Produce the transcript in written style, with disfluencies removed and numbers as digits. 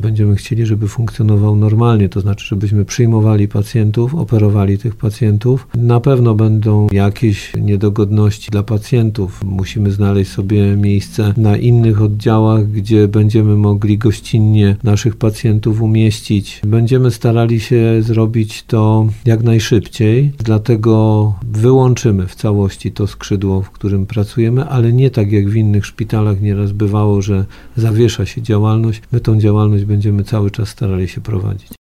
Będziemy chcieli, żeby funkcjonował normalnie, to znaczy, żebyśmy przyjmowali pacjentów, operowali tych pacjentów. Na pewno będą jakieś niedogodności dla pacjentów. Musimy znaleźć sobie miejsce na innych oddziałach, gdzie będziemy mogli gościnnie naszych pacjentów umieścić. Będziemy starali się zrobić to jak najszybciej, dlatego wyłączymy w całości to skrzydło, w którym pracujemy, ale nie tak jak w innych szpitalach nieraz bywało, że zawiesza się działalność. My tą działalność będziemy cały czas starali się prowadzić.